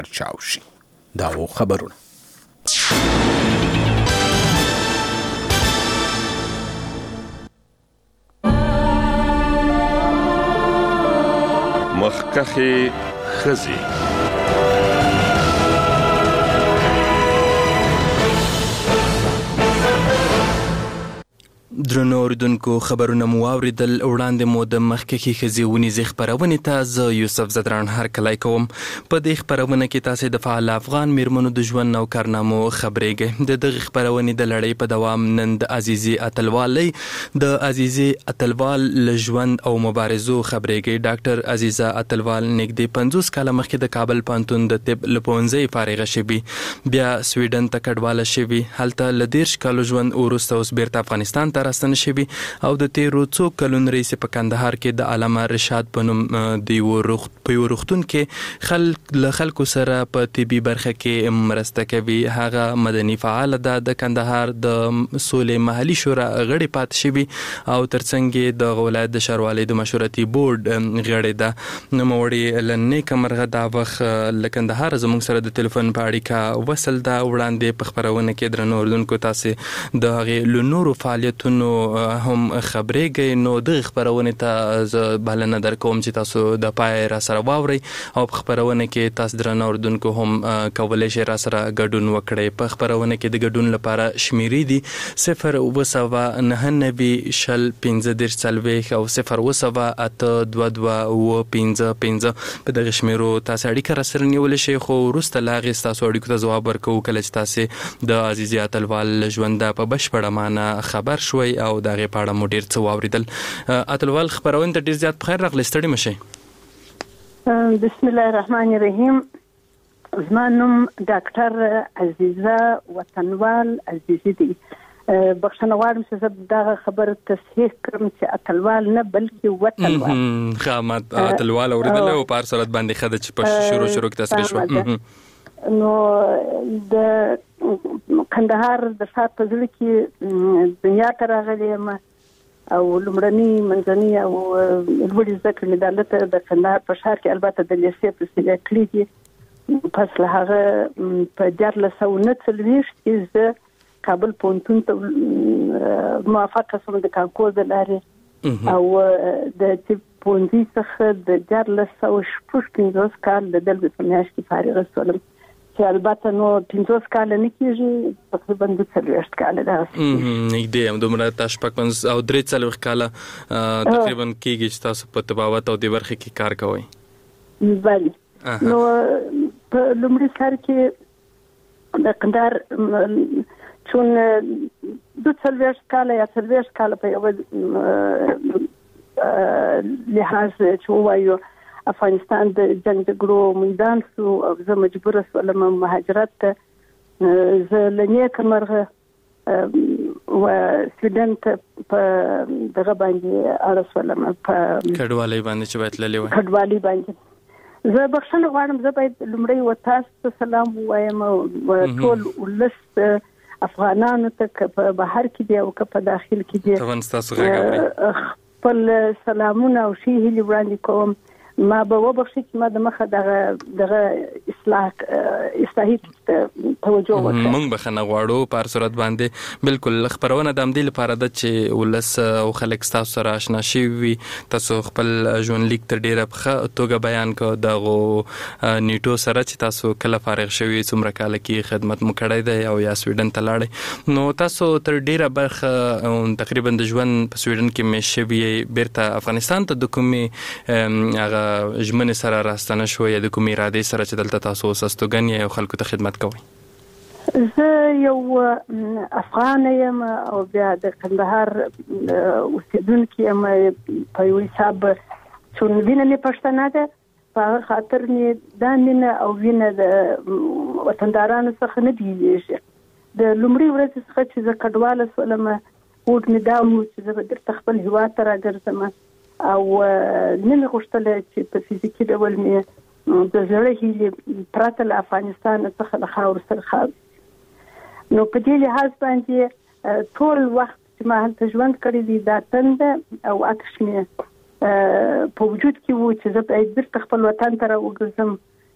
چاو شي. دا و خبرونه. مخکخې ښځې. درنو اوریدونکو، خبرونه مو واوریدل. وړاندې مو د مخکښې ښځې ونیزې خپرونې ته زه یوسف زدران هرکلی کوم. په دې خپرونه کې تاسې د فعال افغان میرمنو د ژوند او کارنامو خبرېږئ. د دغې خپرونې د لړۍ په دوام نن د عزیزې اتلوالۍ د عزیزې اتلوال له ژوند او مبارزو خبرېږئ. ډاکټر عزیزه اتلوال نږدې 50 کاله مخکې د کابل پوهنتون د طب له پوهنځۍ فارغه شوې، بیا سویډن ته کډواله شوې. هلته له 30 کالو ژوند وروسته اوس بیرته افغانستان ته راستنه شوي او د تیرو څو کلونو رئیس په کندهار کې د علامه رشاد په نوم د یو روغتون کې له خلکو سره په طبي برخه کې مرسته کوي. هغه مدني فعال ده، د کندهار د سولې محلي شورا غړي پاتې شوي او ترڅنګ د ولایت د ښاروالۍ د مشورتي بورډ غړي ده. نوموړي له نیکه مرغه دا وخت له کندهار زموږ سره د تلیفون په اړیکه وصل ده. وړاندې په خپرونه کې درنو اوریدونکو تاسې د هغې له نورو فعالیتونو هم خبرېږئ. نو دغې خپرونې ته زه بلنه درکوم چې تاسو د پای را سره واورئ او په خپرونه کې تاسو درنه اوریدونکو هم کولی شئ را سره ګډون وکړئ. په خپرونه کې د ګډون لپاره شمیرې دي 02990 شل 15 40 او 0282255. په دغه شمیرو تاسو اړیکه را سره نیولی شئ، خو وروسته له هغې ستاسو اړیکو ته ځواب ورکوو کله چې تاسې د عزیزې اتلوال له ژونده په بشپړه معنی خبر شوئ او د هغې په اړه مو ډېر څه واورېدل. اتلوال خپرونې ته ډېر زیات په خیر راغلی، ستړي مه شئ. بسم الله الرحمن الرحیم. زما نوم ډاکټر عزیزه وطنوال عزیزي دی. بخښنه غواړم چې زه دغه خبره تصحیح کړم چې اتلوال نه بلکې وطنوال. ښه، ما اتلوال اورېدلی او په هر صورت باندې ښه ده چې په شروع کې تصحیح شوه. نو د کندهار د ښار په زړه کې دنیا ته راغلی یم او لومړني منځني او لوړې زده کړې مې دلته د کندهار په ښار کې البته د لیسې په وسیله کړې دي. پس له هغه په 1449 کې زه کابل پوهنتون ته موافقه شوم د کانکور د لارې او د طب پوهنځي څخه د 1455 کال د دلبې په میاشت کې فارغه شولم، چې البته نو 50 کاله نه کېږي، تقریبا 40 کاله ده. نږدې هم دومره تا 55 او 43 کاله تقریبا کېږي چې تاسو په طبابت او دې برخې کې کار کوئ. بله. نو په لومړي سر کې د کندهار چون 42 کاله یا 40 کاله په یو لحاظ چې ووایو افغانستان د جنګ جګړو میدان شو او زه مجبوره شولم مهاجرت ته. زه له نیکه مرغه و سویډن ته په دغه باندې اړه شولم، په کډوالۍ باندې چې باید تللې وای. کډوالۍ باندې زه بخښنه غواړم. زه باید لومړی تاسو ته سلام ووایم او ټول ولس افغانانو ته که په بهر کې دي او که په داخل کې دي خپل سلامونه او ښې هیلې وړاندې کوم. ما به وبخښي چې ما د مخه دغه اصلاحي توجه وکړه. موږ بخښنه غواړو په هر صورت باندې. بالکل خپرونه د همدې لپاره ده چې ولس او خلک ستاسو سره اشنا شوي وي. تاسو خپل ژوندلیک ته ډېره ښه توګه بیان کړو دغو نیټو سره چې تاسو کله فارغ شوي، څومره کاله کې خدمت مو کړی دی او یا سویډن ته لاړئ. نو تاسو تر ډېره برخه تقریبا د ژوند په سویډن کې مېشت شوي، بیرته افغانستان ته د کومې هغه ژمنې سره راستنه شوئ یا د کومې ارادې سره چې دلته تاسو اوس استوګن یې او خلکو ته خدمت کوئ؟ زه یو افغان یم او بیا د کندهار اوسېدونکي یم په یو حساب، چون وینه مې پښتنه ده، په هغه خاطر مې دا مینه او وینه د وطندارانو څخه نه بیلیږي. د لومړۍ ورځې څخه چې زه کډواله شولم هوډ مې دا و چې زه به بیرته خپل هېواد ته راګرځم او نه مې غوښتله چې په فزیکي ډول مې د زړه هیلې پرته له افغانستان څخه له خاورو سره خاورې. نو په دې لحاظ باندې ټول وخت چې ما هلته ژوند کړی دی دا تنده او عطش مې په وجود کې و چې زه باید بیرته خپل وطن ته راوګرځم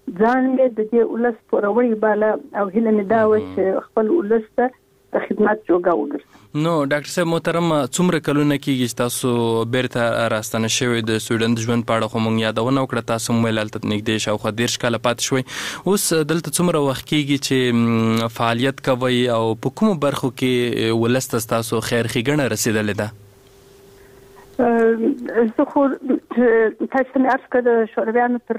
ځان مې د دې ولس پوروړی بالا او هیله مې دا و چې خپل ولس ته د خدمت جوګه وګرځم. نو ډاکټر صاحب محترم څومره کلونه کېږي چې تاسو بیرته راستنه شوي د سویډن د ژوند په اړه خو موږ یادونه وکړه تاسو موبایل هلته نږدې شاوخوا 13 کاله پاتې شوي اوس دلته څومره وخت کېږي چې فعالیت کوئ او په کومو برخو کې ولس ته ستاسو خیر ښېګڼه رسېدلې ده؟ زه خو تاسو مې عرض کړه د شورویانو تر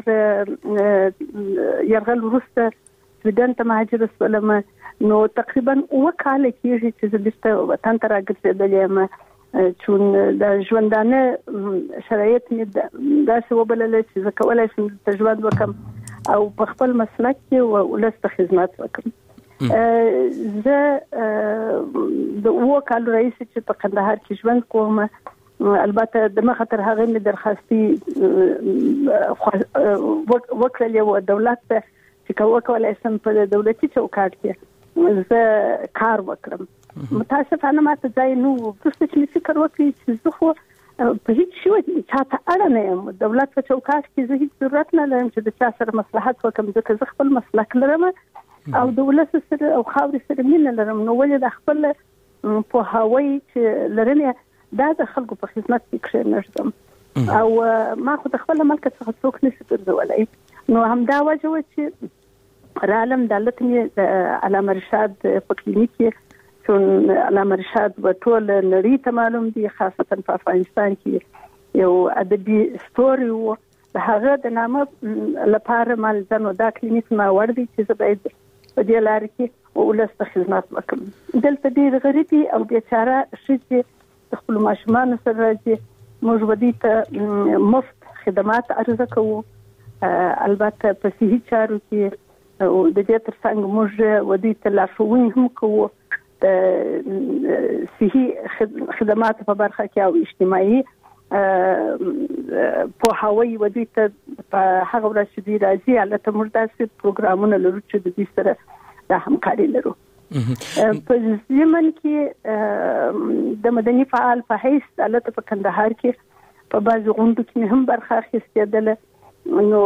یرغل وروسته سویډن ته مهاجره شولم نو تقریبا 7 کاله کېږي چې زه بیرته وطن ته راګرځېدلې یم چون د ژوندانه شرایط مې داسې وبلله چې زه کولی شم دلته ژوند وکړم او په خپل مسلک کې ولس ته خدمت وکړم. زه د 7 کالو راهیسې چې په کندهار کې ژوند کوم البته د مخه تر هغه مې درخواستي وکړلې و دولت ته چې وکولای شم په دولتي چوکاټ کې زه کار وکړم. متاسفانه ماته ځای نو وروسته چې مې فکر وکړ چې زه خو په هیڅ شي چاته اړه نه یم دولت په چوکاټ کې زه هیڅ ضرورت نه لرم چې د چا سره مصلحت وکړم ځکه زه خپل مسلک لرم او د ولس سره او خاورې سره مینه لرم نو ولې د خپل پوهاوی چې لرم دا د خلکو په خدمت کې کښېنږدم او ما خو د خپل ملک څخه څوک نشي ګرځولی نو همدا وجه و چې رالم د لټنې د علامه رشاد په کلینیک کې چون علامه رشاد په ټول نړۍ ته معلوم دي خاصتا په افغانستان کې یو ادبي ستوري و د هغه د نامه لپاره مال ځنو دا کلینیک ما ور دي چې زه باید په دې لار کې ولس ته خدمت وکړم. دلته ډېر غریبي او بیچاره ښځې د خپل ماشومانو سره راځي موږ ودی ته مفت خدمات عرضه کوو البته په صحي چارو کې او د دې ترڅنګ موږ ودی ته لارښوونې هم کوو د صحي خدمات په برخه کې او اجتماعي پوهاوی ودی ته په هغه ورځ چې دوی راځي البته موږ داسې پروګرامونه لرو چې د دې سره د همکاري لرو. په ضمن کې د مدني فعال په حیث البته په کندهار کې په بعض غونډو کې هم برخه اخیستېدله نو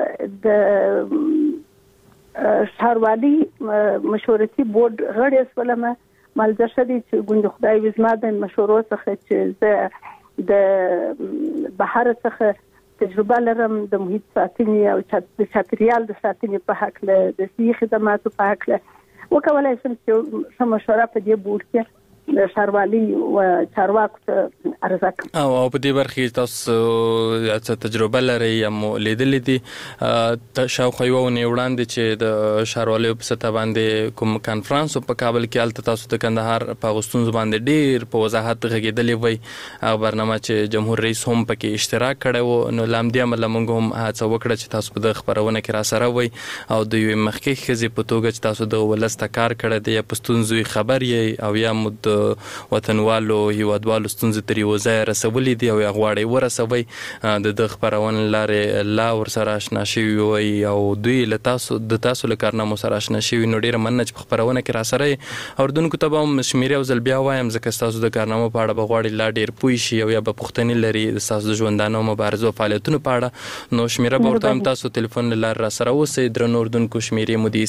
د ښاروالي مشورتي بورډ غړی شولم مالزه شدي چې ګوند خدای وزما د مشورو څخه چې زه د بهر څخه تجربه لرم د محیط ساتنې او د چاپیریال د ساتنې په هکله د صحي خدماتو په هکله وکولای شم چې مشوره په دې بورډ کې د ښاروالي او چارواکو ته عرضه کوم. او په دې برخه کې تاسو تجربه لرئ یا مو لیدلې دي شاوخوا یوه اونۍ وړاندې چې د ښاروالۍ په سطحه باندې کوم کانفرانس په کابل کې هلته تاسو د کندهار په هغو ستونزو باندې ډېر په وضاحت غږېدلې وئ هغه برنامه چې جمهور رئیس هم پکې اشتراک کړی و نو له همدې امله موږ هم هڅه وکړه چې تاسو په دغه خپرونه کې راسره وئ او د یوې مخکښ ښځې په توګه چې تاسو د ولس ته کار کړی دی یا په ستونزو خبر یې او یا مو د وطنوالو هیوادوالو ستونزې تر یوه ځایه رسولې دي او یا غواړئ ورسوئ د دغه خپرونې لارې لا ورسره اشنا شوي وئ او دوی د تاسو له کارنامو سره اشنا شوي نو ډېره مننه چې په خپرونه کې راسره یې اردونکو ته به هم شمېرې یو ځل بیا وایم ځکه ستاسو د کارنامو په اړه به غواړي لا ډېر پوه شي او یا به پوښتنې لري د ستاسو د ژوندانه او مبارزو فعالیتونو په اړه نو شمېره به ورته هم تاسو تلیفون له لارې راسره اوسئ درنو اردونکو شمېرې مو دي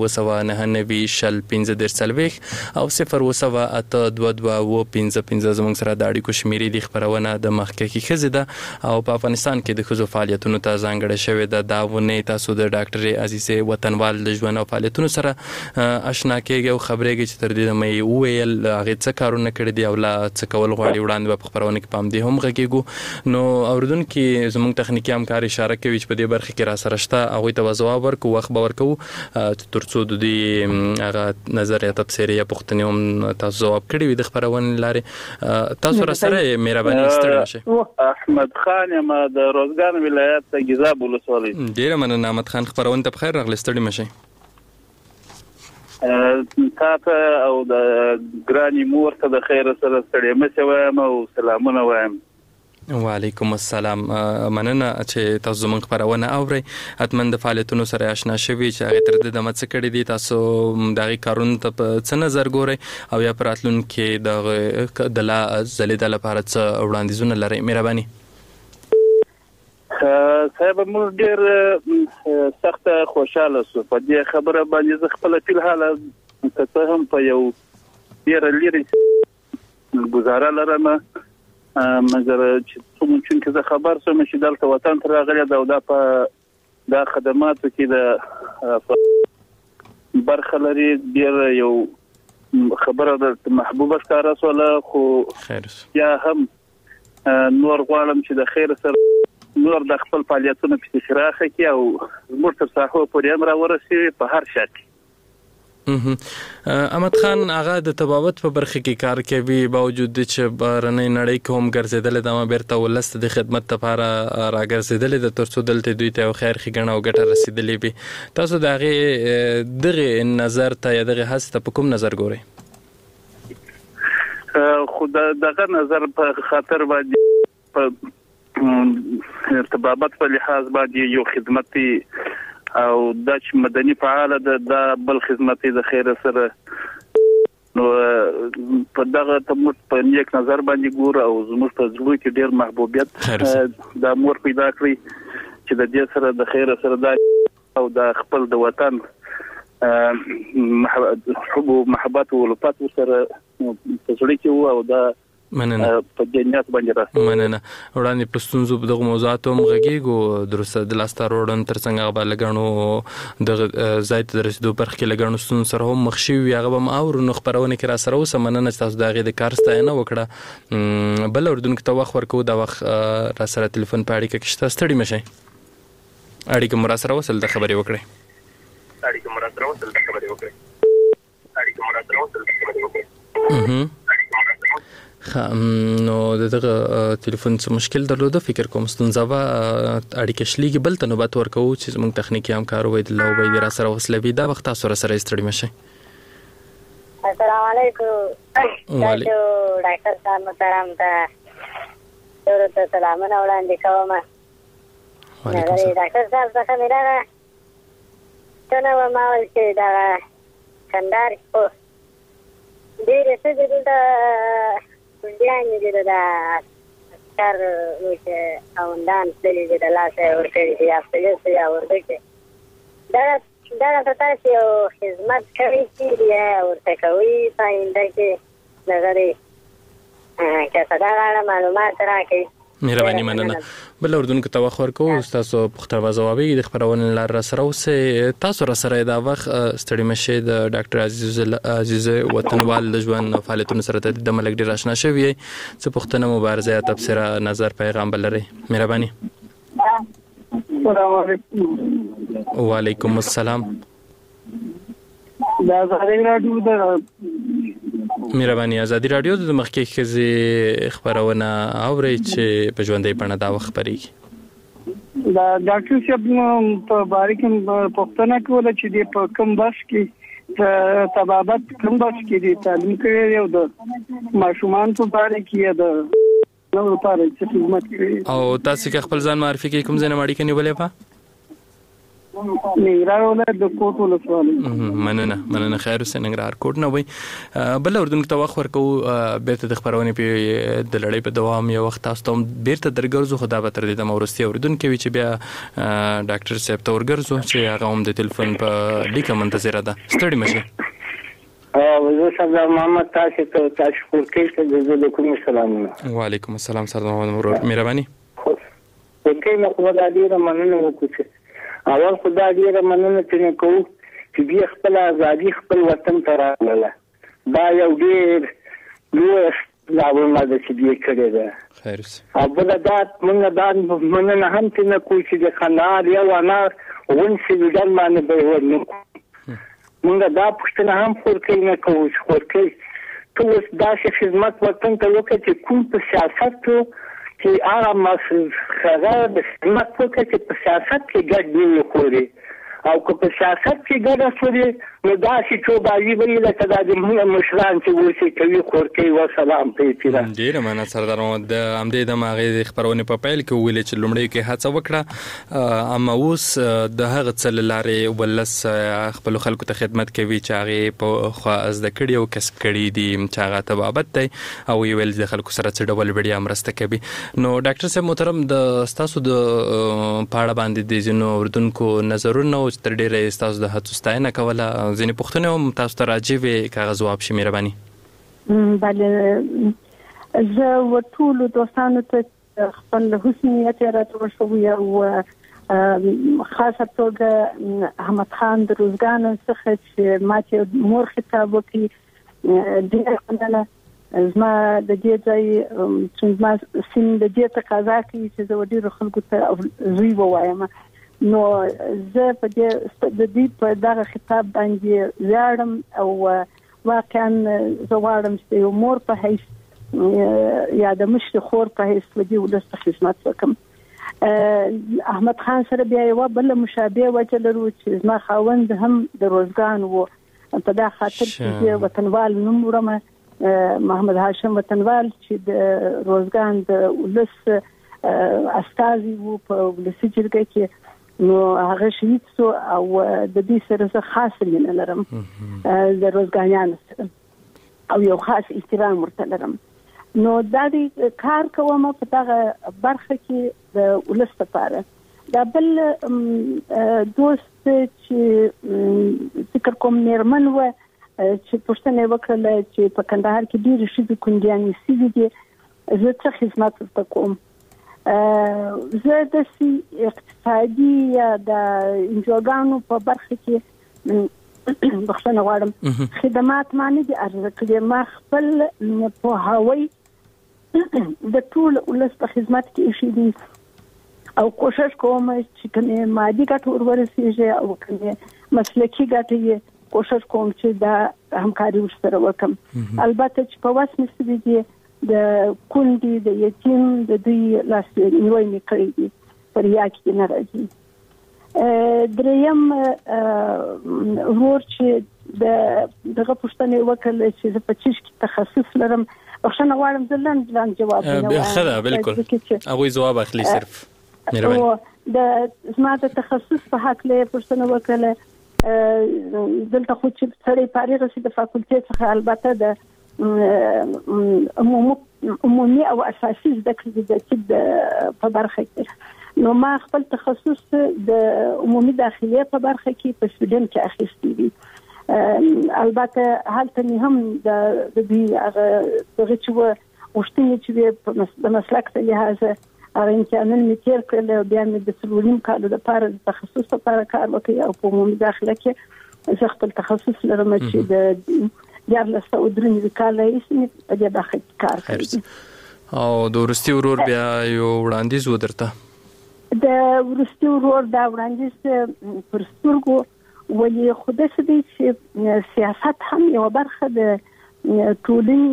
029901540 او 0208222 زموږ سره د اړیکو شمېرې دي خپرونه د مخکښې ښځې ده او په افغانستان کې د ښځو فعالیتونو ته ځانګړې شوې ده دا ونې تاسو د ډاکټرې عزیزې وطنوال د ژوند او فعالیتونو سره اشنا کېږئ او خبرېږئ چې تر دې دمه یې وویل هغې څه کارونه کړي دي او لا څه کول غواړي وړاندې به په خپرونه کې په همدې هم غږېږو نو اورېدونکي زموږ تخنیکي همکار اشاره کوي چې په دې برخه کې راسره شته هغوی ته به ځواب ورکړو وخت به ورکوو تر څو د دوی هغه نظر یا تبصرې یا پوښتنې هم تاسو ځواب کړي وي د خپرونې لارې تاسو راسره مهرباني ستړي نشئ. احمد خان یم د روزګان ولایت ګیزاب ولسوالۍ. ډېره مننه احمد خان خپرونې ته بخیر راغلی ستړي مه شئ. تاته او د ګرانې مور ته د خیر سره ستړي مه شئ وایم او سلامونه وایم. وعلیکم السلام مننه چې تاسو زموږ خپرونه اورئ حتما د فعالیتونو سره آشنا شوي چې هغې تر دې دمه څه کړي دي تاسو د هغې کارونو ته په څه نظر ګورئ او یا په راتلونکي د لا ځلېدا لپاره څه وړاندیزونه لرئ مهرباني. صاحب موږ ډېر سخت خوشاله شو په دې خبره باندې زه خپل فل حاله ته هم په یو ډېر لري گزاره لرم مګر چې څومره زه خبر شوم چې دلته وطن ته راغلی دا په دا خدماتو کې د برخه لري ډېر یو خبره د محبوبه ښکاره سوله خو یا هم نور غواړم چې د خیر سره نور د خپل فعالیتونو په استشراق کې او زموږ تر ساحو پورې امر ورسي په هر شکل. احمد خان هغه د تبابت په برخه کې کار کوي باوجود چې بهرنۍ نړۍ کې هم ګرځېدل د ما بیرته ولست د خدمت لپاره راګرځېدل د ترڅو دلته دوی ته خیر ښېګڼه او ګټه رسیدلې وي. تاسو د هغې دغه نظر ته یا دغه هڅې ته په کوم نظر ګورئ؟ خو دغه نظر په خاطر باندې په ارتباطات په لحاظ باندې یو خدمتي او د مدني فعال د بل خدمتي د خیر سره نو په دغه تموت په نیک نظر باندې ګور او زموږ په زړه کې ډېر محبوبیت د امور پیدا کړی چې د دې سره د خیر سره د او د خپل د وطن حب او محبت او لطف سره په زړه کې او د مننه په جنت باندې راځي. مننه. وړاندې په ستونزو دغه موضوعات هم غږیږو درسته د لاسته روړن ترڅنګ هغه لګڼو د ځای ته رسیدو برخه کې لګڼو ستونزو سره هم مخ شوي هغه به او نو خبرونه کې را سره اوس مننه تاسو د هغې د کار ستاینه وکړه. بل اردوونکو ته وخت ورکو دا وخت را سره تلیفون په اړیکه کې شته ستړي مشئ اړیکه مو را سره وصل د خبرې وکړئ. نو دغه ټلیفون څه مشکل درلوده فکر کوم ستونزه وا اړیکه شلیږي بل ته نوبت ورکو چې موږ تخنیکی همکار وید الله وبې را سره وسلوي دا وخت تاسو سره ستړي مشئ. السلام علیکم ډاکټر صاحب محترم ته ورته سلامونه وړاندې کوم. ډاکټر صاحب څنګه میراغه څنګه ما ول چې دا کندهار په دې رسېدل دا ځان دې دا کار چې اوندان دې د لاسه ورکړي دی خپل څه یا ورکړي دا تاسو یو خدمت کوي چې ورته کوي پاینده کې نظرې که څنګه معلومات راکړي. مهرباني مننه. بل اردوونکو ته وخت ورکو تاسو پښتو ځوابي د خبرونه لار را سره اوس تاسو را سره دا وخت ستړي مشه د ډاکټر عزیز وطنوال د ژوند فعالیتونو سره د ملک ډیر آشنا شوی څه پښتنه مبارزه یا تبصره نظر پیغام بلري. مهرباني. السلام علیکم. وعلیکم السلام. دا ازادي راډیو د مهرباني ازادي راډیو د مخکې خزي خبرونه اوري چې په ژوندۍ بڼه دا وخت خبريږي. دا ډاکټر صاحب په باریکم پښتنه کوله چې د کوم بس کې تبابت کوم بس کې دي تعلیم کوي او د ماشومان په اړه کې د نو لپاره چې خدمت کوي. او تاسو کې خپل ځان معرفي کوي کوم ځای نه اړیکه نیولې په ننګرهار د کوټ ولسوالۍ. مننه خیر اوسه ننګرهار کوټ نه وي. بل اردوونکو ته وخت ورکو بیرته د خبرونه په د لړۍ په دوام یو وخت تاسو ته بیرته درګرځو خدا به تر دې د مورستي اردوونکو چې بیا ډاکټر صاحب ته ورګرځو چې هغه هم د ټلیفون په لیکه منتظره ده. ستړي مشه. زه سردار محمد تاسو ته تشکر کوم. سلامونه. وعلیکم السلام سردار محمد مرور. مهرباني. اوکې نو خدای دې مننه وکړي. اول خدای دې مننه کوم چې بیا خپل ازادي خپل وطن ته راغله. دا یو ډېر لوی لاوړه د چې دې کړی ده. خیر. او بل دا موږ دا مننه هم نه کوو چې د خنار یو انار ونسي ځان باندې به ورنو. موږ دا پښتنه هم خورکې نه کوو چې خورکې ټول داسې خدمت وطن ته وکړي چې کوم په سیاست چې هغه مسخره د خدمت وکړي چې په سیاست کې ګډ دی وکړي او که په سیاست کې ګډه شولې نو داسې چوبازي به یې لکه دا د موږ مشران چې اوسې کوي خورکۍ وسلام په احترام. ډېره مننه سردار محمد. د همدې دمه هغې د خپرونې په پیل کې وویلې چې لومړی کې هڅه وکړه اما اوس د هغه څه له لارې ولس خپلو خلکو ته خدمت کوي چې هغې په خوا زده کړي او کسب کړي دي چې هغه طبابت دی او یې ویل د خلکو سره څه ډول وړیا مرسته کوي. نو ډاکټر صاحب محترم د ستاسو د پاړه باندې د ځینو اردوونکو نظرونه او تر ډېره ستاسو د هڅو ستاینه کوله ځینې پوښتنې هم تاسو ته راجع وې که هغه ځواب شي مهرباني. بله زه ټولو دوستانو ته خپل حسن نیت راته شوی او خاصه توګه احمد خان د روزګان څخه چې ماته مور خطاب وکړي ډېر مننه. زما د دې ځای چې زما سین د دې تقاضا کوي چې زه ډېرو خلکو ته زوی ووایم نو زه په دې په دغه خطاب باندې ویاړم او واقعا زه غواړم چې یو مور په حیث یا د مشر خور په حیث د دې ولس ته خدمت وکړم. احمد خان سره بیا یو بل مشابه وجه لرو چې زما خاوند هم د روزګان وو په دا خاطر چې وطنوال نوم ورمه محمد هاشم وطنوال چې د روزګان د ولس استازي وو په ولسي جرګه کې نو هغه شهید سو او د دې سره زه خاص مینه لرم د روزګانیانو سره او یو خاص احترام ورته لرم. نو دا دې کار کوم په دغه برخه کې د ولس لپاره. دا بل دوست چې فکر کوم میرمن و چې پښتنه وکړه چې په کندهار کې ډېر شي کونډیانې سیدي دي زه څه خدمت وکوم. زه د اقتصادي یا د انجوګانو په برخه کې بخښنه غواړم خدمات معنی دي ارزکه ما خپل په هوای د ټول ولس په خدمت کې شي دي او کوشش کوم چې کنه مادي ګټه ورسیږي او کنه مسلکي ګټه یې کوشش کوم چې دا همکاري وسره وکم. البته چې په واسه مستدي دي د کندي د یتیم د دوی لاس نیوي کړی دي پر یا کې نه راځي. دریم ور چې دغه پښتنه وکړل چې په چیش کې تخصص لرم بخښنه غواړم ځلان جواب نه خدا بالکل هغه جواب اخلي صرف مهرباني. د زما د تخصص په حق له پښتنه وکړل دلته خو چې سړی فارغ شي د فاکولټي څخه البته د عمومي او اساسي زده کړې د طب په برخه کې نو ما خپل تخصص د عمومي داخلي په برخه کې په سویډن کې اخیستی دي. البته هلته هم د دې هغه چې وشتنی چې د مسلک ته لحاظ هغه امتحانونه مې تیر کړل او بیا مې د سلولیم کالو لپاره د تخصص لپاره کار وکړ او په عمومي داخله کې زه خپل تخصص لرم چې د یارلسته او درنې کال یې په دې برخه کې کار کوي. او د ورستي ورور بیا یو وړاندیز ودرته د ورستي ورور دا وړاندیز پر سترګو ولې خوده سدي چې سیاست هم یو برخه د ټولنې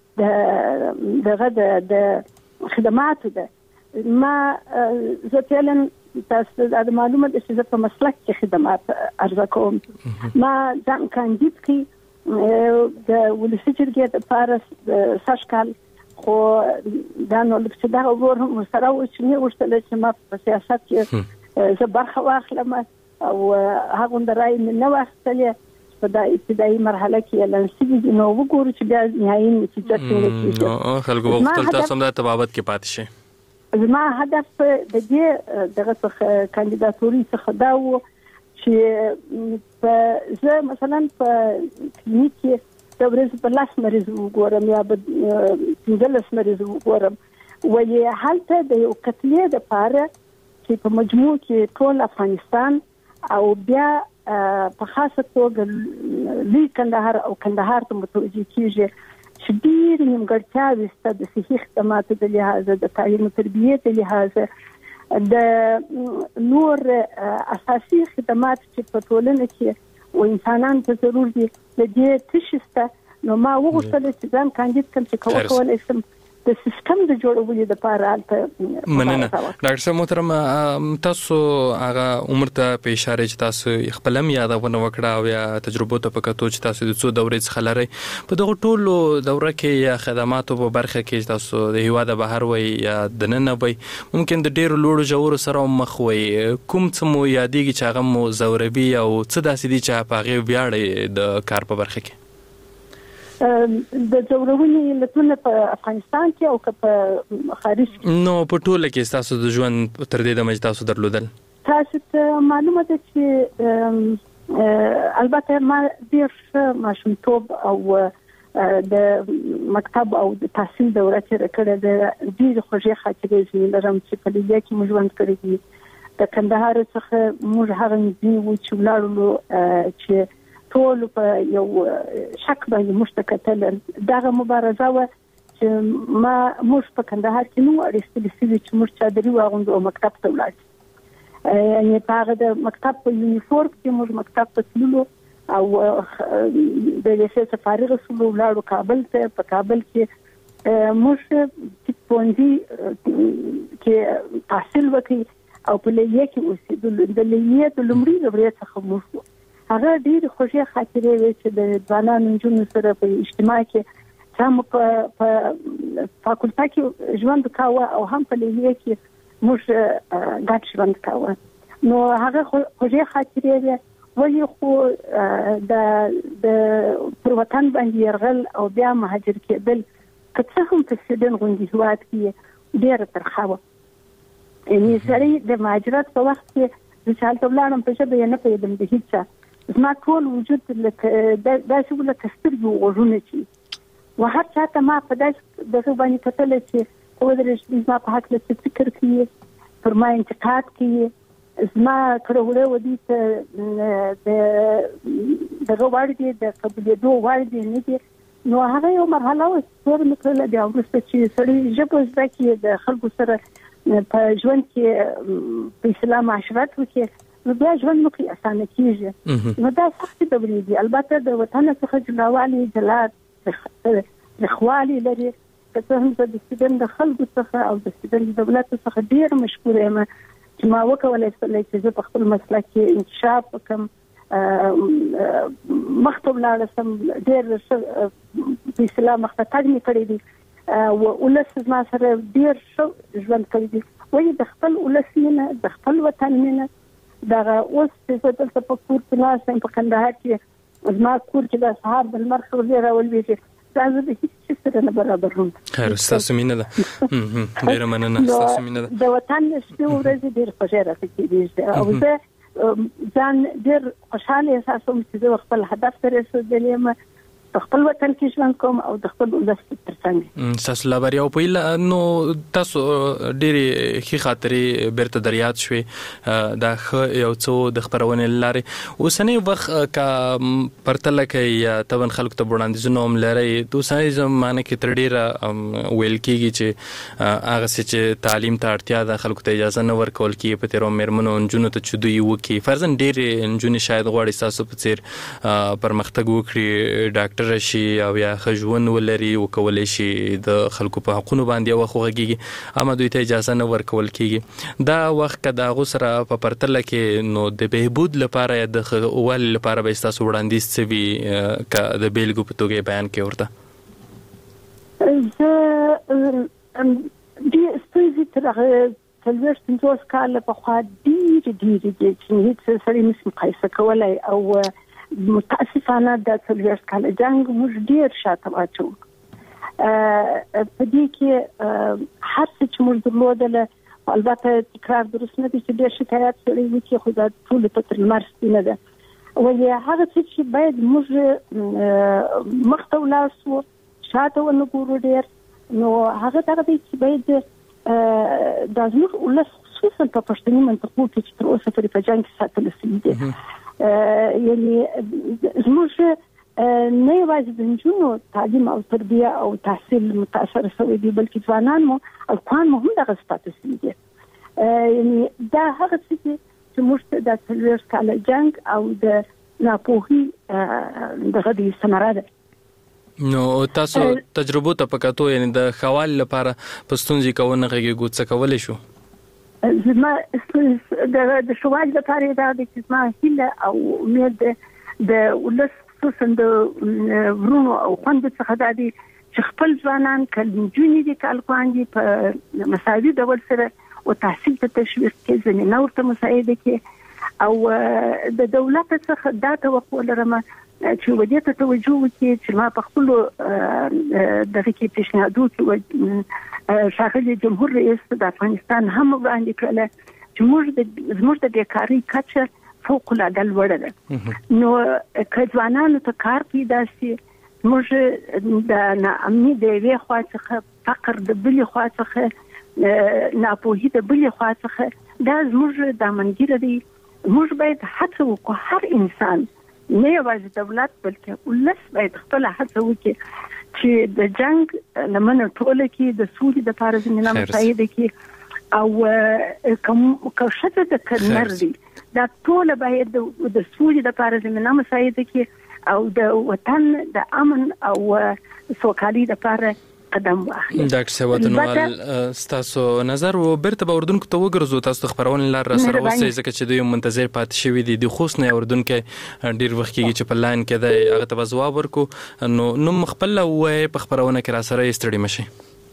د خدماتو ده. ما زه فعلا تاسو د معلومات چې په مسلک کې خدمات ارزه کوم. ما ځان کاندید کی د ولسي جرګې د پارس ساشکال خو دا نو چې دا ور سره و چې نه ورته چې ما په سیاست کې زه برخه واخلم او هغه درای نه واخلې په دا ابتدایي مرحله کې لنسي نو وګورو چې بیا نهایي نتیجه څنګه کیږي. خلکو وخت تاسو هم د تبابت کې پاتې شي. زما هدف د دې دغه کاندیداتوري څخه دا و چې زه مثلا په کلینیک کې د ورځې په لاس مریض وګورم یا په 15 مریض وګورم ولې هلته د یو کتلې د پاره چې په مجموع کې ټول افغانستان او بیا په خاصه توګه لوی کندهار او کندهار ته متوجه کیږي چې ډېر نیمګړتیاوې شته د صحي خدماتو د لحاظه د تعلیم او تربیې د لحاظه د نور اساسي خدمات چې په ټولنه کې او انسانان ته ضروري دي د دې تشسته نو ما وغوښتل چې ځان کاندید کړم چې کولای شم د سیستم د جوړولو لپاره البته مننه ډاکټر صاحب محترم تاسو هغه عمر ته په اشاره چې تاسو خپل هم یادونه وکړه او یا تجربه ته پکاتو چې تاسو د څو دورې څخه لري په دغه ټولو دوره کې یا خدماتو په برخه کې تاسو د هیواد بهر وي یا د نن وي ممکن د ډیرو لوړو جوړو سره مخ وي کوم څه مو یادېږي چې هغه مو زوروي او څه داسې دي چې په هغه ویاړ د کار په برخه کې د زورونې لټونه په افغانستان کې او په خارج نو په ټوله کې تاسو د ژوند تر دې د مجلس تاسو درلودل تاسو ته معلومه ده چې البته ما ډیر ماشومتوب او د مکتب او د تحصیل دوره کې کړه د ډیر خوږې خاطرې زموږ لرم چې په دې کې موږ ژوند کړی دي د کندهار څخه موږ هغه نږدې و چې ولاړو چې ټول په یو شک باندې مشتکتل دغه مبارزه و چې موږ په کندهار کې نو اړیستل چې موږ چادري واغوندو او مکتب ته ولاړ یعنی هغه د مکتب په یونیفورم کې موږ مکتب ته تللو او د لیسې فارغ شولو ولاړو کابل ته په کابل کې موږ پوندي کې تحصیل وکړي او په لیه کې اوسېدل د لیه د لومړي دورې څخه موږ هغه ډیر خوشي خاطرې وي چې د ځوانانو جنونو سره په اجتماع کې هم په فاکولټه کې ژوند کاوه او هم په لیه کې موږ ګډ ژوند کاوه نو هغه خوشي خاطرې وي وایي خو د پر وطن باندې يرغل او بیا مهاجر کېدل که څه هم په سیدن غونډې هواد کې ډیر ترخه یعنی سړی د مهاجرت په وخت کې د چالت ولاړم په شبه نه پیدم د هیڅ زما ټول وجود لکه داسې ولکه سترګې وغوږونه چې وهر چاته ما په داسې دغه باندې کتل چې ودرې زما په حق له فکر کوي پر ما انتقاد کوي زما کړهوله ودی ته دغه وړدي د قبلېدو وړدي نه دي نو هغه یو مرحله و چې مکرله بیا وروسته چې سړی ژبه زده کړي د خلکو سره په ژوند کې په اسلام معاشرت وکړي نو بیا ژوند مخې اسانه کیږي نو دا سخت دورې دي البته د وطن څخه جلاوالي جلاد رخوالي لري که هم د سیدن د خلکو څخه او د سیدن د دولت څخه ډیر مشکور یم چې ما وکولای چې زه په خپل مسلک کې انکشاف وکم مختوب لارسم ډیر په اسلام مختتګ می کړی دي او ولس ما سره ډیر ژوند کړی دي وایي د خپل ولسینه د خپل وطن مینه دا اوس چې دلته په کور کې ناسم په کندهار کې زما کور کې د سهار د لمر خبرې راولوي دا زه د هیڅ سره نه برابر هم خیر تاسو مینه ده ډیر مننه تاسو مینه ده د وطن شپه ورځ ډیر خوشاله راځي او زه ځان ډیر خوشاله احساسوم چې زه خپل هدف ته رسیدلی یم خپل وطن کې ژوند کوم او د خپل ولس ترڅنګ تاسو لا بری او په نو تاسو ډېری خي خاطرې بیرته دریات شوي دا یو څو د خبرونه لارې اوسنی وخت کا پرتل کې یا تون خلکو ته وړاندیزونه هم لري دوسای زمانه کې تر ډیره ویل کیږي چې هغه چې تعلیم ته اړتیا ده خلکو ته اجازه نه ورکول کیږي په تیرو مرمنو انجونو ته چدوي وکي فرضاً ډېر انجونې شاید غواړي تاسو په څیر پرمختګ وکړي ډاکټر رشي او یا خجون ولري او کولای شي د خلکو په حقوقو باندې وخوږي اما دوی ته اجازه نه ورکول کیږي دا وخت کدا غوسره په پرتل کې نو د بهبود لپاره د اول لپاره به تاسو وړاندیز سوي ک د بیلګو په توګه بیان کې ورته د ستاسو ترغه تلويش تنتوس کاله په خوا ډیر چې هیڅ سړی نشي مقایسه کولای او متاسفانه د تلويش کاله جنگ موږ ډیر شاته واچو په دې کې هر څه چې موږ درلودل البته تکرار درست نه دي چې ډیر شکایت لري چې خو دا ټول په تر مرستې نه ده او هغه څه چې باید موږ مخته ولاسو شاته ونګورو ډیر نو هغه دا چې باید د زموږ ولس خصوصا په پښتني منطقو کې چې تر اوسه په جنگ کې ساتل شوی دي یعنی زموږ نه یوازې د نجونو تعلیم او تربیه او تحصیل متاثر شوی دي بلکې ځوانان مو او ځوان مو هم دغه ستاتس دي یعنی دا هغه څه چې موږ د تلويش کاله جنگ او د ناپوهي دغه د ثمره ده نو تاسو تجربه ته پکاتو یعنی د خوال لپاره پستونځي کوونه غږی څه کولای شو زما د شوال لپاره دا د ما هیله او امید د ولس خصوصا د ورونو او خوند څخه د چې خپل ځوانان کلمجونی دي کالکواندي په مساوي ډول سره او تحصیل ته تشویق کې زمينه ورته مساعده کې او د دولت څخه دا توقع لرم چې ودې ته توجه وکړي چې ما په خپل دغه کې پیشنهادات شاغلي جمهور رئیس د افغانستان هم وړاندې کړل چې موږ د بیکاری کچه فوق العاده لوړه ده نو کځوانانو ته کار پیدا شي موږ د ناامنۍ د وی خوا څخه فقر د بلې خوا څخه ناپوهي د بلې خوا څخه دا زموږ د منګیره دی موږ باید هڅه وکړو هر انسان نه یوازې دولت بلکې ولس باید خپل هڅه وکړي چې د جنگ لمنه ټوله کې د سولې د لپاره زمينه مساعده کې او کوم شته د کنر دي دا ټول باید د سولې د لپاره زمينه مساعده کې او د وطن د امن او سوکالي لپاره قدم واخلي. ډاکټر سواتنوال تاسو نظر و بیرته به اردن ته وګرځو تاسو خبرونه لار سره وسه ځکه چې دوی منتظر پات شوی دي د خوښ نه اردن کې ډیر وخت کېږي چې په لاین کې د هغه ته جواب ورکو نو مخبل وای په خبرونه کې را سره استړي مشي.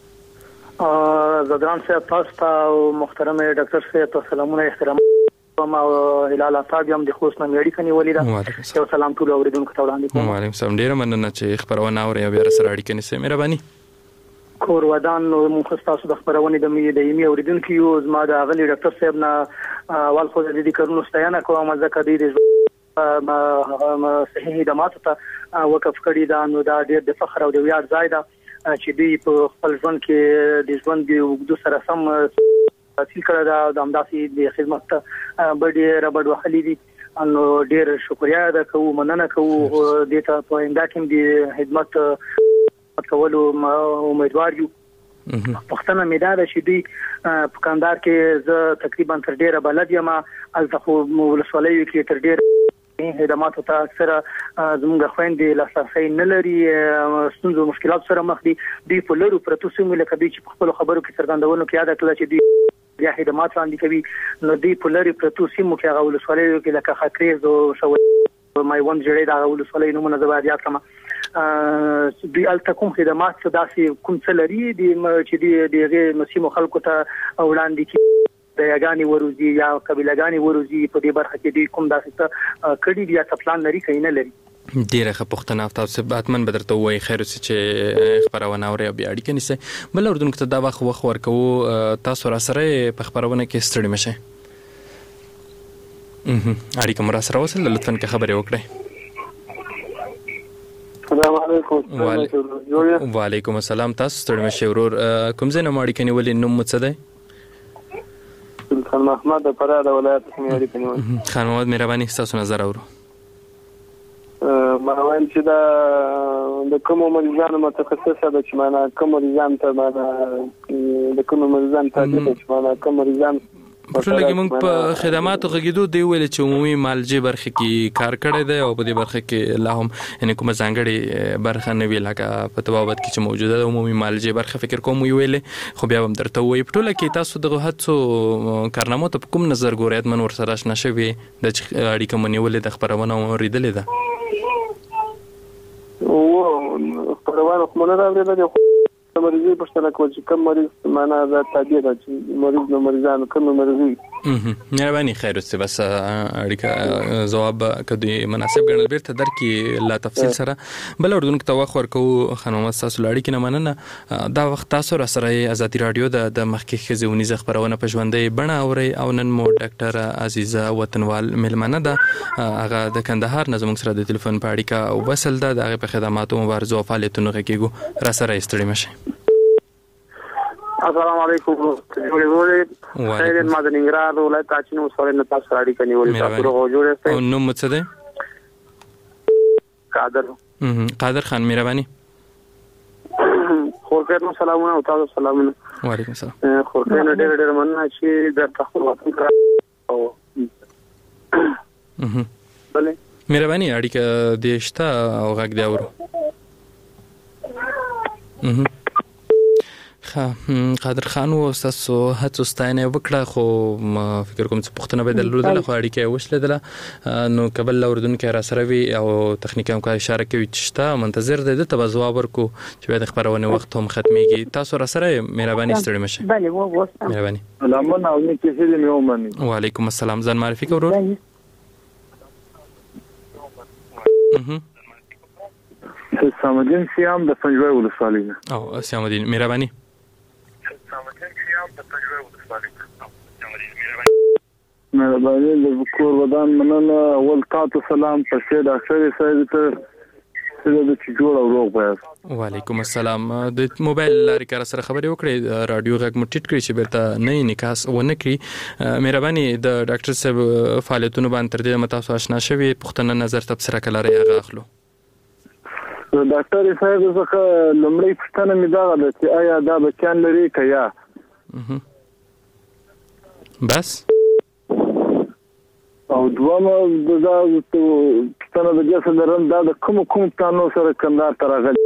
زدران صاحب تاسو ته محترم ډاکټر صاحب سلامونه احترام او هلال صاحب هم د خوښ نه میډی کني ولیدا یو سلام ټول اوریدونکو ته وړاندې کوم. وعلیکم السلام ډیر مننه چې خبرونه اوري او بیا سره اړیکه نیسئ مهرباني. کور ودان نو مخ تاسو د خبرونه د ایمي اوریدونکو یو زما د غلي ډاکټر صاحب نه اول خو د دې کارونو ستاینه کوم ځکه د صحیح خدمات ته وقف کړی دا نو دا ډېر د فخر او د ویاړ ځای ده چې دوی په خپل ژوند کې د ژوند د وګړو سره سم تحصیل کړی دا د امداسي د خدمت ډېر ربډ وحلي دي نو ډېر شکریا ده کوو مننه کوو د ته په انده کې د خدمت کولو امیدوار یو. پښتنه میدان چې دوی په کاندار کې ز تقریبا تر ډیره بلد یم از د خو ولسوالۍ کې تر ډیره خدمات ته اکثر زموږ خويندې لاسرسي نه لري ستونزو مشکلات سره مخ دي دوی په لورو پرتو سیمه لکه دوی چې په خپل خبرو کې څرګندونه کوي دا کله چې دوی بیا خدمات وړاندې کوي نو دوی په لوري پرتو سیمه کې هغه ولسوالۍ کې لکه خاطرې او شو مایوند جوړې دا ولسوالۍ نومونه زبر یاد کړم دوی التکم خدمات داسې کوم څه لري چې دغه مسیمو خلکو ته وړاندې کی د یګانی وروزی یا قبیلګانی وروزی په دې برخه کې دوی کوم داسې کړي بیا پلان لري کینه لري. ډیره خپختنه تاسو باتمن بدرته وای خیر چې خبرونه اوري بیا اړیکه نیسئ بل اردن ته دا وخت ورکو تاسو را سره په خبرونه کې ستړي مشه اړیکه مر سره وصل لطفا که خبرې وکړئ. السلام علیکم. وعلیکم السلام تاسو ستړي مشه ورور کوم ځای نه ماړي کني ولې نوم څه دی؟ سلطان محمد د فراه د ولایت څخه ماړي کني. خان محمد مهرباني تاسو نظر اورو. ما وایم چې دا د کوم مریضانو متخصصه ده چې معنا کوم مریضان ته معنا د کوم مریضان ته چې معنا کوم مریضان ټول کې موږ په خدماتو غږیدو دی ویل چې عمومي مالجه برخه کې کار کړی دی او په دې برخه کې لا هم یعنی کوم ځانګړي برخه نه ویل لکه په تبابت کې چې موجوده ده عمومي مالجه برخه فکر کوم ویل خو بیا هم درته وایي ټول کې تاسو دغه هڅو کارنامو ته کوم نظر ګورئ من ور سره نشوي د اړیکه منولې د خبرونه اوریدلې ده او خبرونه کومه راوړل مریضي پښتنه کوي چې کوم مریض معنا دا تابع ده چې مریض نو مریضانو کوم مریضي مهرباني خیر اوسه بس اړیکه جواب کدي مناسب ګڼل بیرته درکې لا تفصیل سره بل اردن کې توخ ورکو خانم تاسو لړی کې نه مننه دا وخت تاسو را سره ازادي رادیو د مخکې خزونی خبرونه په ژوندې بڼه اوري او نن مو ډاکټر عزیزه وطنوال ملمنه ده هغه د کندهار نظم سره د ټلیفون په اړیکه او وصل ده د په خدماتو مبارزه او فعالیتونو کې را سره استړي مشه. السلام علیکم جوړې خیر ما د ننګرهار ولایت کاچینو سره نه تاسو راډي کني ولې تاسو جوړې ته نو څه ده قادر خان مهرباني خورکه سلامونه او تاسو سلامونه. وعلیکم السلام. خورکه نه ډېر مننه چې د تاسو وخت او بله مهرباني اړیکه دې شته او غږ دی اورو قادر خان و تاسو هڅو ستاینه وکړه خو فکر کوم چې پښتنه به درلودله خو اړیکه وشلېدله نو کبل اوردونکو را سره وی او تخنیکی هم اشاره کوي چې شته منتظر دی ته جواب ورکو چې د خبرونه وخت هم ختميږي تاسو را سره مهرباني ستړي مشه بله و مهرباني سلامونه او نیکه سید میومن وعلیکم السلام ځان معرفي کوو سلام الدین سیام د پنجوي ولسوالۍ او سلام الدین مهرباني مهرباني د کور ودان مننه اول تاسو سلام پسې ډاکټر صاحب ته د جوړ او روغ بیاست وعلیکم السلام د موبایل لارې کار سره خبرې وکړې رادیو غږ مو ټیټ کړی چې بیرته نه نکاس ونه کړی مهرباني د ډاکټر صاحب فعالیتونو باندې تر دې متاسو آشنا شوي پښتنه نظر تبصره کړه هغه اخلو ډاکټر صاحب څخه لومړی پوښتنه مې دا ده چې آیا دا بچیان لري کیا بس او دوامه دا پوښتنه د جسد درن دا د کوم پلانو سره کندهار ته راغلي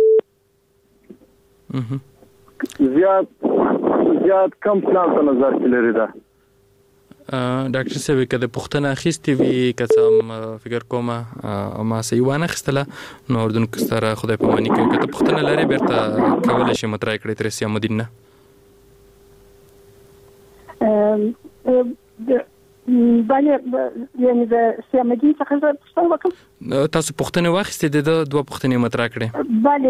زیات کم پلان ته نظر لري دا ډاکټر صاحب کله پښتنه اخیستې وی کڅم فکر کومه ما سیوانه خستله نو اردن کستره خدای په مانی کې کته پښتنه لري بیرته کول شي مترای کړی تر سیمه مدینه بله یعنی د سیامدین څخه څه وکم تاسو پښتنه واخستې د دوه پښتنې مترا کړې بله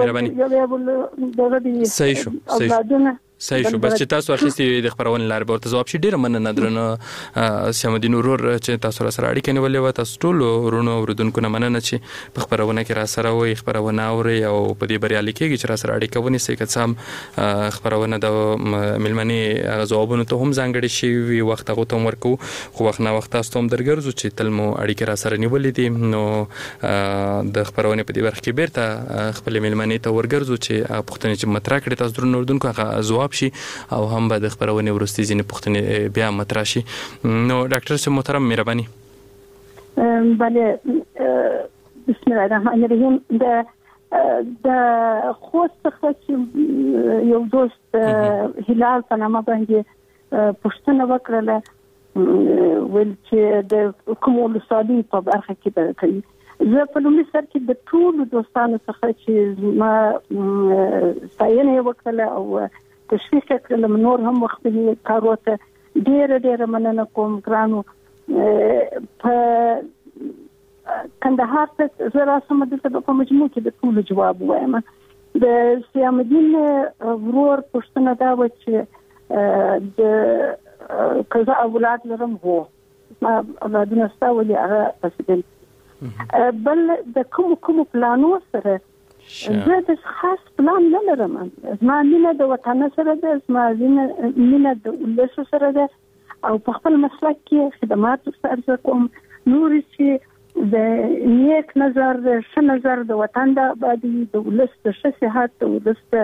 صحیح شو صحیح شو بس چې تاسو اخیستي د خبرونه لار به ځواب شي ډیر مننه درنه سیامدین ورور چې تاسو سره اړیکه نیولې و تاسو ټول ورونو وردونکو نه مننه چې په خبرونه کې را سره وي خبرونه اوري او په دې بریالي کېږي چې را سره اړیکه ونیسي که څم خبرونه د ملمنې ځوابونو ته هم ځانګړي شي وي وخت هغه ته ورکو خو وخت نه وخت تاسو هم درګرځو چې تل مو اړیکه را سره نیولې دي نو د خبرونه په دې برخه کې بیرته خپل ملمنې ته ورګرځو چې پښتنې چې مطرح کړي تاسو درنو وردونکو هغه ځواب شي او هم به د خبرونه ورستي ځینې پښتنې بیا مطرح شي نو ډاکټر صاحب محترم مهرباني بله بسم الله الرحمن الرحیم د خوست څخه یو دوست هلال په نامه باندې پښتنه وکړله ول چې د کوم ولسوالۍ په برخه کې به کوي زه په لومړي سر کې د ټول دوستانو څخه چې ما ستاینه وکړله او تشویق کړم نور هم وخت یې کاروته ډېر مننه کوم ګرانو په کندهار ته زرا سم د په مجموع کې د ټول جواب وایم د سیامدین ورور پښتنه دا و چې د کزا اولاد لرم هو ما اولادونه ستاولي هغه پسې بل د کوم پلانو سره زه د خاص پلان نه لرم زما مینه د وطن سره ده زما مینه د ولس سره ده او په خپل مسلک کې خدمات سره کوم نور چې د نیک نظر ښه نظر د وطن د آبادی د ولس د ښه صحت د ولس د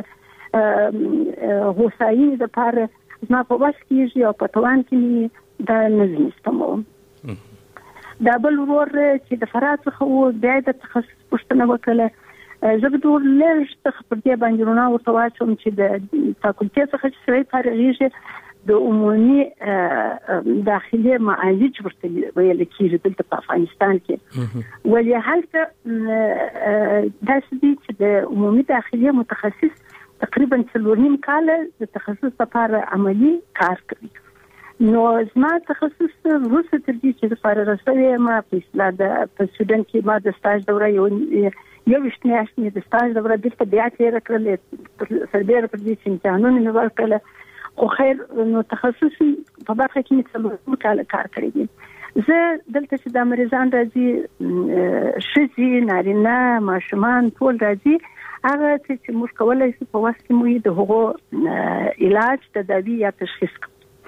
هوساینې لپاره زما په وس کېږي او په توان کې دا نظم استعمالوم دا بل ورور چې د فرات څخه و بیا د تخصص پوښتنه وکړه زه به ډېر لږ پر دې باندې رونه ورته واچوم چې د فاکولټې څخه چې سړی فارغېږي د عمومي داخلي معالج ورته ویل کېږي دلته په افغانستان کې ولې هلته داسې دي چې د عمومي داخلي متخصص تقریبا 4.5 کاله د تخصص لپاره عملی کار کوي نو زما تخصص وروسته تر دې چې د فارغ شوې ما په اصطلاح د سټوډنټ کې ما د سټاژ دوره یو میاشتې د سټاژ دوره دلته بیا تېره کړلې سربېره پر دې چې امتحانونه مې ورکړل خو خیر نو تخصص په برخه کې مې 4 کاله کار کړی دی زه دلته چې د مریضان راځي ښځې نارینه ماشومان ټول راځي هغه چې موږ کولای شو په واسطه مو د هغو علاج تداوی یا تشخیص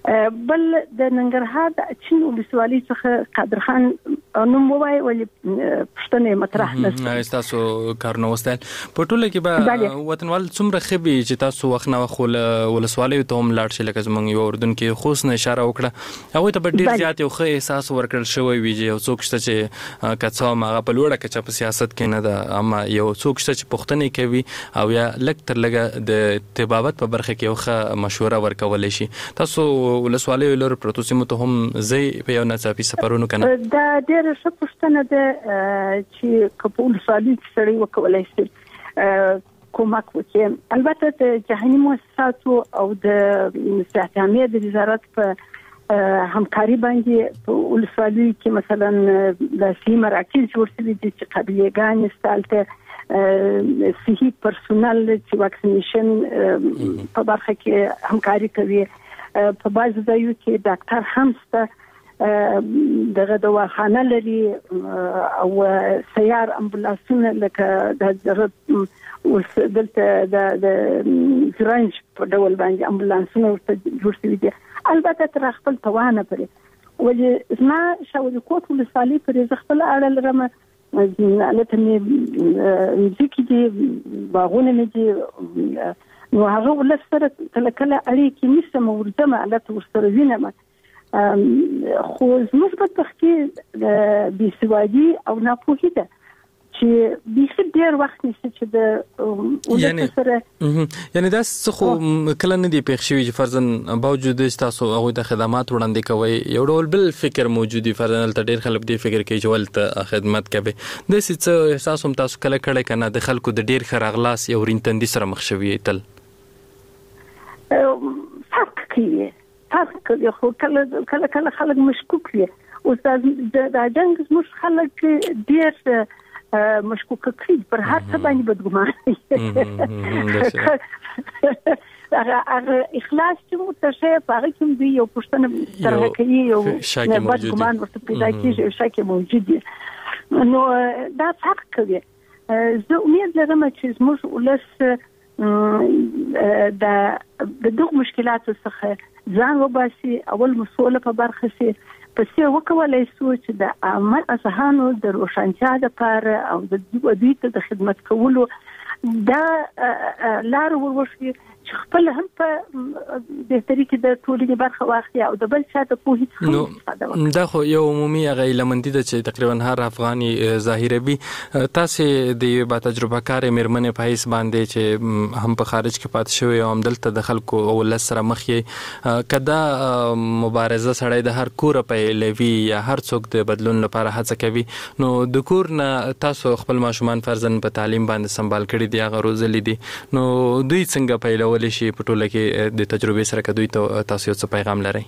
بل د ننګرهار د اچین ولسوالۍ څخه قادر خان نوم وایي ولې پښتنې مطرح نه تاسو کارونه وستل په ټوله کې به وطنوال څومره خبي چې تاسو وخت نه خو ولسوالۍ ته هم لاړ شي لکه زمونږ یو اردن کې خصوصا اشاره وکړه هغه ته ډیر زیات یو ښه احساس ورکړل شوی وي چې یو څوک شته چې کڅا ماغه په لوړه کې په سیاست کې نه ده اما یو څوک شته چې پښتنې کوي او یا لک تر لګه د طبابت په برخه کې یو ښه مشوره ورکول شي تاسو ولسوالۍ لور پروتو سیمو ته هم زی په یو ناڅاپي سفرونو کنه دا ډېر ښه پوښتنه ده چې کوم ولسوالۍ سره وکولای شي کومک وکړي البته د جهاني مؤسساتو او د صحت عامه د وزارت په همکاري باندې په ولسوالۍ کې مثلا د سیمه مراکز جوړ شوي دي چې قبليګان استالته صحي پرسونل چې واکسینیشن په برخه کې همکاري کوي په بعض ځایو کې ډاکټر هم شته دغه دواخانه لري او سیار امبولانسونه لکه د دلته د فرنچ په ډول باندې امبولانسونه جوړ شوي دي البته تر خپل توانه پرې ولې زما شاولې کوټ ولسوالۍ پرې خپل اړه لرم البته مې ځکه دي باغونه مې دي نو هغه ولسره کله اړیکې نشته ورځم البته ورسره وینم خو زموږ په تخکي د سوادي او ناپوهي ده چې به ډیر وخت نشته چې د ولسره یعنی دا څه خو کله نه دی پېښ شوی چې فرضاً باوجود تاسو هغه د خدمات وړاندې کوي یو ډول بل فکر موجودي فرضاً ته ډیر خلک دی فکر کوي چې ولته خدمت کوي د څه احساس هم تاسو کله کړه کنه د خلکو د ډیر خراغلاس یو رینتندي سره مخ شوی تل فرق کوي خو کله خلک مشکوک وي او د جنگ زموږ خلک ډیر مشکوک کوي پر هر څه باندې بدګمان هغه اخلاص چې متشه پاره کوم دی یو پښتنه ترغه کوي یو بدګمان ورته پیدا کیږي شک موجود دي نو دا فرق کوي زه امید لرم چې زموږ ولس د دغه مشکلاتو څخه ځان وباسي اول مسؤله په برخه سي پسې وکولای شو چې د عامه اذهانو د روښانتیا لپاره او د دوی ته د خدمت کولو دا لار وروشي چې خپل هم په بهتري کې د ټولنې برخه واخلي او د بل چا د پوهې څخه دا خو یو عمومي غیلمندي ده چې تقریبا هر افغاني ظاهروي تاسو د با تجربه کار مرمنې په هیڅ باندې چې هم په خارج کې پات شوی او هم دلته د خلکو او ول سره مخ یې کدا مبارزه سړی د هر کور په لوي یا هر څوک د بدلون لپاره هڅه کوي نو د کور نه تاسو خپل ماشومان فرزن په تعلیم باندې سمبال کړی دی هغه روزلې دي نو دوی څنګه پیلول شي په ټوله کې د تجربې سره کدوې ته تاسو څه پیغام لرئ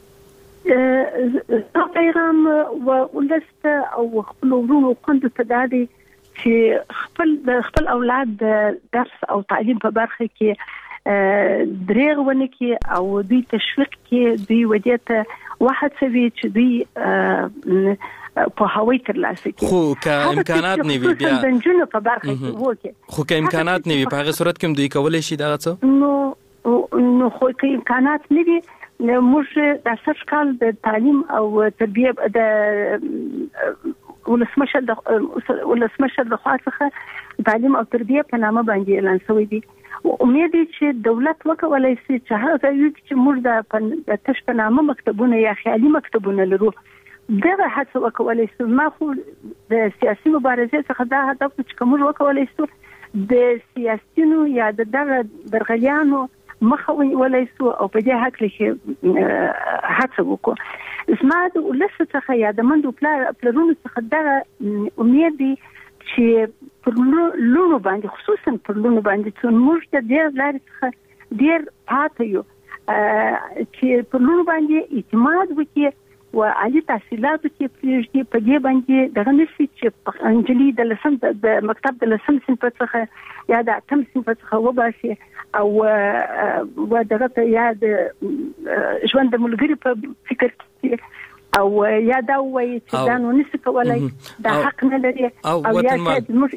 پیغام ولست او خپل ورونو خوند ته دادي چې خپل اولاد د درس او تعلیم په برخه کې دریغ ونه کې او دوی تشویق کې دوی ودیته واحد سوي چې دوی په هوای تر لاسه کې خو که امکانات نه وي بیا د جنونو په برخه کې وکړي خو که امکانات نه وي په هغه صورت کې دوی کولای شي دا څه نو خو که امکانات نه وي موږ د سر کال د تعلیم او تربیه د ولسمشر د خوا څخه تعلیم او تربیه په نامه باندې اعلان شوی دی امید چې دولت وکولای شي چې هغه یو چې موږ د تش په نامه مکتبونه یا خیالي مکتبونه لرو دغه هڅه وکولای شو ما خو د سیاسي مبارزې څخه دا هدف چې کوم وکولای شو د سیاسيونو یا د دغه درغلیانو مخه ولای شو او په دې حق کې هڅه وکړو اسما د ولس څخه یا د مندو پلرونو څخه دغه امید دي چې پر لونو باندې خصوصا پر لونو باندې چې موږ د ډیر لارې څخه ډیر پاتې یو چې پر لونو باندې اعتماد وکړي و عالی تحصیلاتو کې پریږدي په دې باندې دغه نشي چې انجلي د لسم د مکتب د لسم صنف څخه یا د اتم صنف څخه وباسي او دغه ته یا د ژوند د ملګری په فکر کې او یا دا وایي چې دا نو نشي کولای دا حق نه لري او یا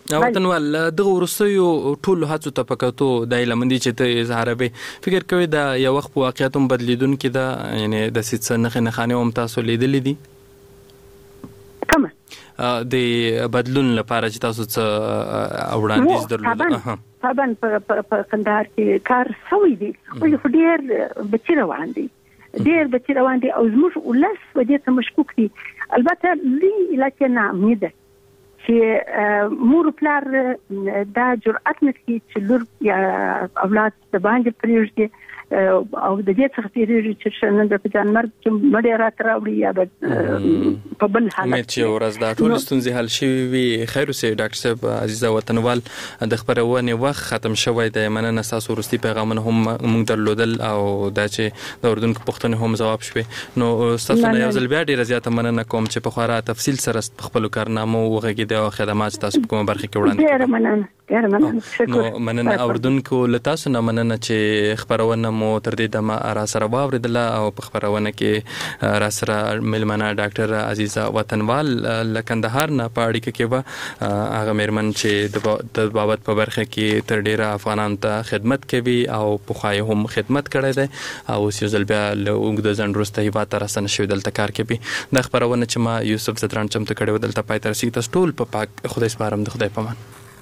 وطنوال دغه وروستیو ټولو هڅو ته پکاتو د علمندي چې ته اظهاروي فکر کوي دا یو وخت په واقعیتوم بدلیدونکې ده یعنی د څه نښانې هم تاسو لیدلې دي کومه د بدلون لپاره چې تاسو څه وړاندیز درلود طبعا په کندهار کې کار شوی دی خو ډېر بچی روان دي او زموږ ولس په دې ته مشکوک دي البته لې علاقه نه امید چې مور پلار دا جرأت نکړي چې لور یا اولاد د باندې پریږدي او د دې څخه تیریږي چې نن د ځانمرګ چې مړی راوړي یا په بل حالت چې ورځ دا ټول ستونزې حل شوي وي. خیر اوسې ډاکټر صاحب عزیزه وطنوال د خبرونې وخت ختم شوی دی. مننه ستاسو وروستي پیغامونه هم موږ درلودل او دا چې د اردن پوښتنې هم ځواب شوې. نو ستاسو نه یو ځل بیا ډېره زیاته مننه کوم چې په خورا تفصیل سره خپل کارنامه وغږېدئ او خدمات تاسو په کومه برخه کې وړاندې کړئ. ډېره مننه نو مننه اردوونکو له تاسو نه مننه چې خبرونه مو تر دې دمه را سره واوریدله او په خبرونه کې را سره ملمنه ډاکټر عزیزه وطنوال له کندهار نه په اړیکه کې و هغه مېرمن چې د بابت په برخه کې تر ډیره افغانانو ته خدمت کوي او پخوای هم خدمت کړی دی او اوس یو ځل بیا له اوږده ځنډ وروسته هیواد ته راستنه شوي دلته کار کوي. دا خبرونه چې ما یوسف زدران چمتو کړې و دلته پای ته رسېږي. تاسو ټول په پاک خدای سپارم. د خدای پامان.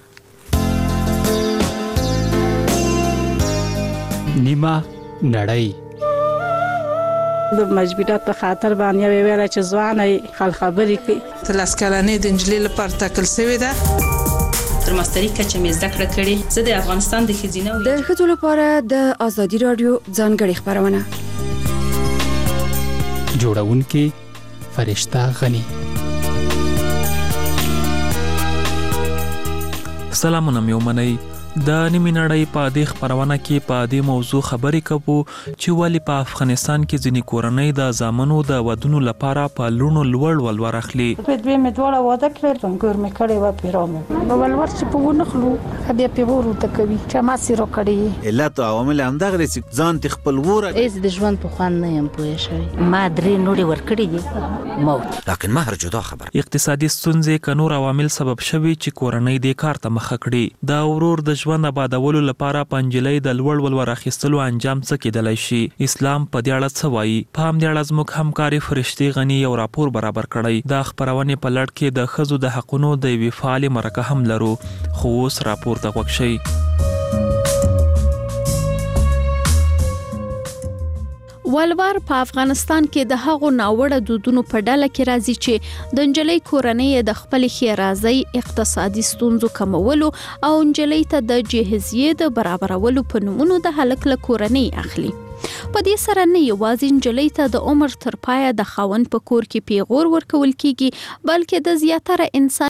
نیمه نړۍ د مجبورات په خاطر باندې ویل چې ځواني خل خبرې کوي. تلاس کلنې د انجلۍ لپاره ټاکل شوې ده. تر ماستري کچه مې زده کړه کړې. زه د افغانستان د ښځینه د ښځو لپاره د ازادي رادیو ځانګړې خبرونه جوړونکې فرشته غني. سلامونه مې ومنئ. د نیمې نړۍ په دې خبرونه کې په دې موضوع خبرې کوو چې ولې په افغانستان کې ځینې کورنۍ د زامنو د ودونو لپاره په لوړو لوړ ولور اخلي. په دوی مې دواړه واده کړل څنګه مې کړې و پیرامه ولور چې په ونه خلو بیا په ورو ته کوي چې ما سیرو کړی علت او عوامل هم دغه چې ځان خپل وره ایز د ژوند په خوان نه يم پوه شوی. ما درې نوړي ور کړی دي موت. لکه مهر جدا خبر. اقتصادي ستونزې کنور عوامل سبب شوي چې کورنۍ د کار ته مخه کړي. دا ورور د ژوند آبادولو لپاره پنجلۍ د لوړ ولور اخیستلو انجام څه کېدلی شي. اسلام په دې اړه څه وایي؟ په همدې اړه زموږ همکاري فرشتي غني یو راپور برابر کړی. دا خبرونې په لړ کې د ښځو د حقونو د یوې فعالې مرکه هم لرو. خو اوس راپور ته غوږ شئ. ولور په افغانستان کې د هغو ناوړه دودونو په ډله کې راځي چې د نجلۍ کورنۍ د خپل ښېرازۍ اقتصادي ستونزو کمولو او نجلۍ ته د جهیزیې د برابرولو په نومونو د هلک له کورنۍ اخلي. په دې سره نه یوازې نجلۍ ته د عمر تر پایه د خاوند په کور کې پیغور ورکول کیږي بلکې د زیاتره انسان